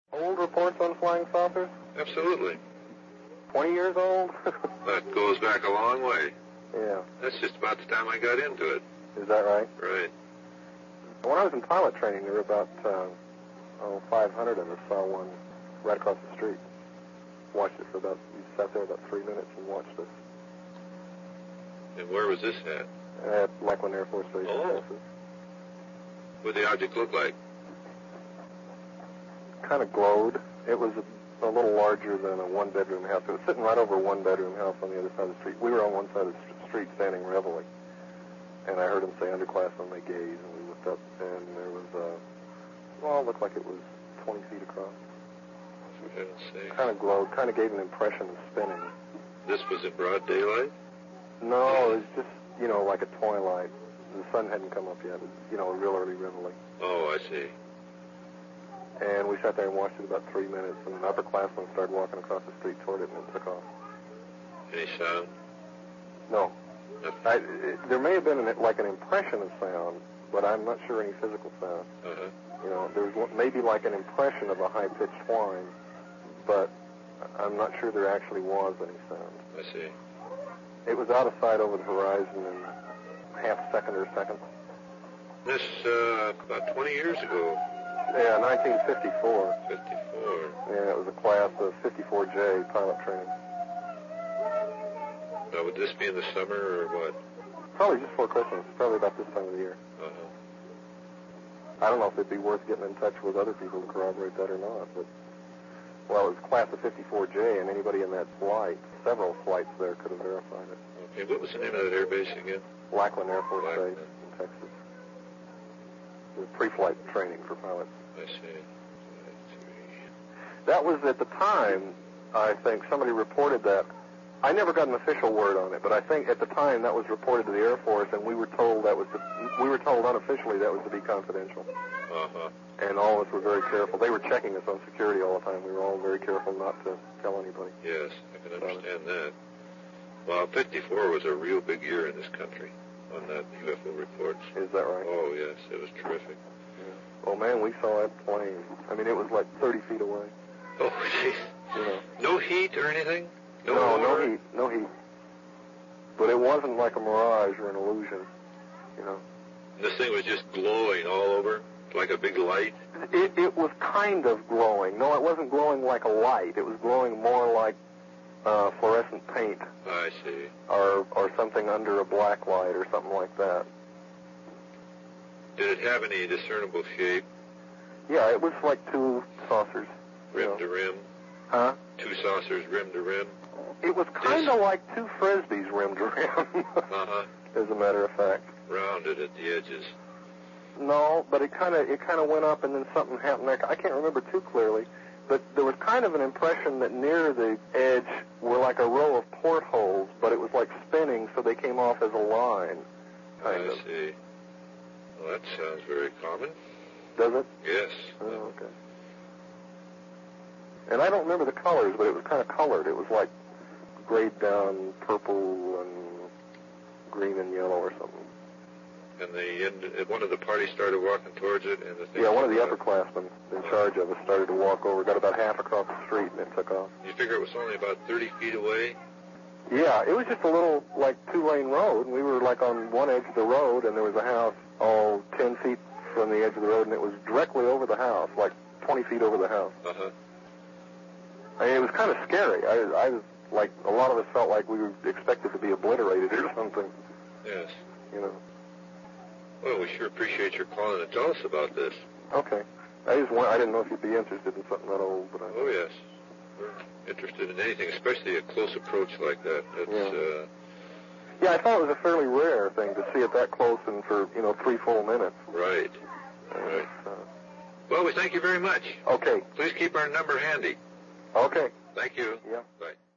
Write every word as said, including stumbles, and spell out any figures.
Old reports on flying saucers? Absolutely. twenty years old? That goes back a long way. Yeah. That's just about the time I got into it. Is that right? Right. When I was in pilot training, there were about, uh, oh, five hundred of us saw one right across the street. Watched it for about, we sat there about three minutes and watched it. And where was this at? At Lackland Air Force Base, Oh. Texas. What did the object look like? Kind of glowed. It was a, a little larger than a one-bedroom house. It was sitting right over a one-bedroom house on the other side of the street. We were on one side of the st- street standing reveling. And I heard him say underclassmen may gaze, and we looked up, and there was a, well, it looked like it was twenty feet across. For heaven's sake. Kind of glowed, kind of gave an impression of spinning. This was in broad daylight? No, it was just, you know, like a twilight. The sun hadn't come up yet. It was, you know, a real early reveille. Oh, I see. And we sat there and watched it about three minutes, and an upperclassman started walking across the street toward it, and it took off. Any sound? No. Nothing. I, it, there may have been an, like an impression of sound, but I'm not sure any physical sound. Uh-huh. You know, there was maybe like an impression of a high-pitched whine, but I'm not sure there actually was any sound. I see. It was out of sight over the horizon in half a second or a second. This, uh, about twenty years ago. Yeah, nineteen fifty-four. fifty-four. Yeah, it was a class of fifty-four J pilot training. Now, would this be in the summer or what? Probably just before Christmas. Probably about this time of the year. Uh-huh. I don't know if it'd be worth getting in touch with other people to corroborate that or not, but, well, it was class of fifty-four J, and anybody in that flight, several flights there could have verified it. Okay, what was the name of that air base again? Lackland Air Force Lackland. Base in Texas. It was pre-flight training for pilots. I see. I see. That was at the time, I think, somebody reported that. I never got an official word on it, but I think at the time that was reported to the Air Force, and we were told that was to, we were told unofficially that was to be confidential. Uh-huh. And all of us were very careful. They were checking us on security all the time. We were all very careful not to tell anybody. Yes, I can understand that. Well, fifty-four was a real big year in this country on that U F O reports. Is that right? Oh, yes, it was terrific. Yeah. Oh, man, we saw that plane. I mean, it was like thirty feet away. Oh, jeez. You know. No heat or anything? No, No, no water? heat. No heat. But it wasn't like a mirage or an illusion, you know. This thing was just glowing all over, like a big light? It, it was kind of glowing. No, it wasn't glowing like a light. It was glowing more like uh, fluorescent paint I see. or or something under a black light or something like that. Did it have any discernible shape, Yeah, it was like two saucers. you rim know. to rim? Huh? Two saucers, rim to rim? It was kind of like two frisbees rimmed around, Uh-huh. as a matter of fact. Rounded at the edges. No, but it kind of it kind of went up, and then something happened there. I can't remember too clearly, but there was kind of an impression that near the edge were like a row of portholes, but it was like spinning, so they came off as a line. Kind I of. see. Well, that sounds very common. Does it? Yes. Oh, okay. And I don't remember the colors, but it was kind of colored. It was like grayed down purple and green and yellow or something. And the end, one of the parties started walking towards it, and the thing... Yeah, one of the took off. upperclassmen in charge of us started to walk over, got about half across the street, and it took off. You figure it was only about thirty feet away? Yeah, it was just a little, like, two-lane road, and we were, like, on one edge of the road, and there was a house all ten feet from the edge of the road, and it was directly over the house, like twenty feet over the house. Uh-huh. I mean, it was kind of scary. I, I was, like, a lot of us felt like we were expected to be obliterated or something, Yes. you know. Well, we sure appreciate your calling to tell us about this. Okay. I just want, I didn't know if you'd be interested in something that old, but I... Oh, yes. We're interested in anything, especially a close approach like that. That's, Yeah. uh... Yeah, I thought it was a fairly rare thing to see it that close and for, you know, three full minutes. Right. Uh, Right. Uh, Well, we thank you very much. okay. Please keep our number handy. Okay. Thank you. Yeah. Bye.